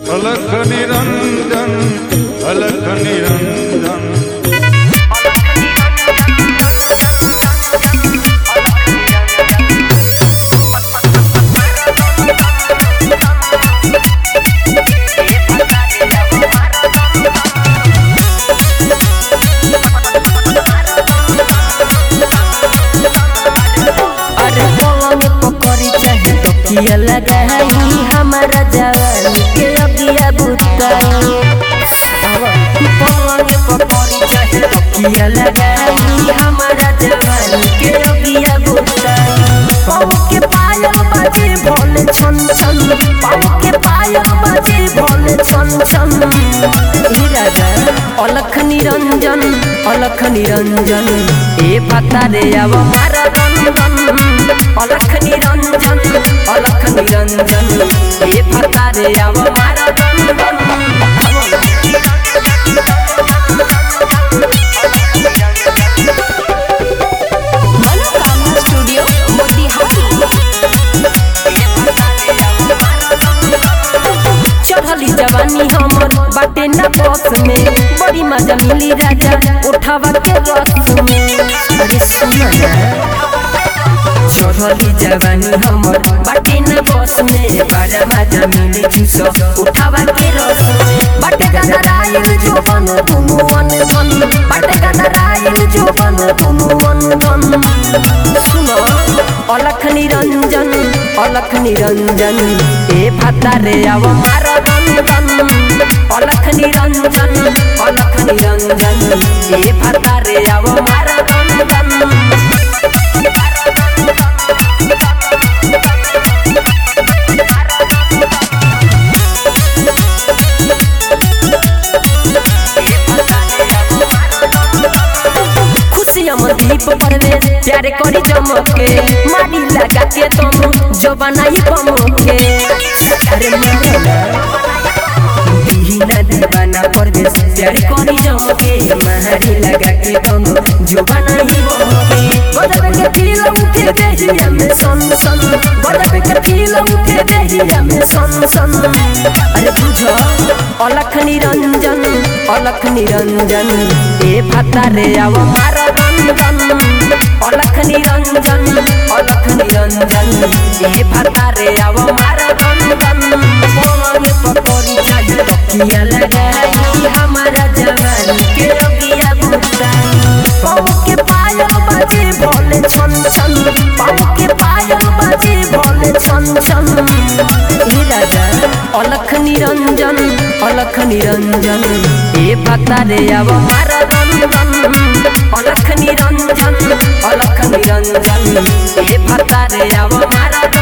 अलख निरंजन अलख निरंजन। किया लगाई हमारा जवानी के अगिया बुताई पलंग पकड़ी चाहे किया लगाई हमारा जवानी के अगिया बुताई पाँव के पायल बाजे भोले छन छन पाँव के पायल बाजे भोले छन छन राजा अलख निरंजन ए पता रे अब मारा दन अलख निरंजन ए पता रे अब मारा दन मनोकामना स्टूडियो मोतिहारी। चढ़ली जवानी हमर बाटे न बस में बड़ी मजा मिली राजा उठावा के रस में। अरे सुना ना चढ़ली जवानी हमर बाटे न बस में बड़ा मजा मिली जूस उठावा के रस में। बाटे गाना रायल जो बन तुम वन बन बाटे गाना रायल जो बन तुम वन बन। सुनो अलख निरंजन ए भता रे अब मारा दन अलख निरंजन ए भता रे अब मारा दन दीप परवेश प्यारे करी जमके मारी लगा के तुम जो बनाई बमके। अरे दीना दीवाना परवेश प्यारे करी जमके मारी लगा के तुम जो बनाई बमके। गजब के फील उठे देहिया में सन सन गजब के फील उठे देहिया में सन सन। अरे बुझो अलख निरंजन ए भता रे अब मारा अलख निरंजन ए भता रे अब मारा पलंग पकड़ी चाहे किया लगाई हमारा जवानी के अगिया बुताई पाँव के पायल बाजे भोले छन छन पाँव के पायल बाजे भोले छन छन। राजा अलख निरंजन ए भता रे अब मारा अलख निरंजन ए भता रे अब मारा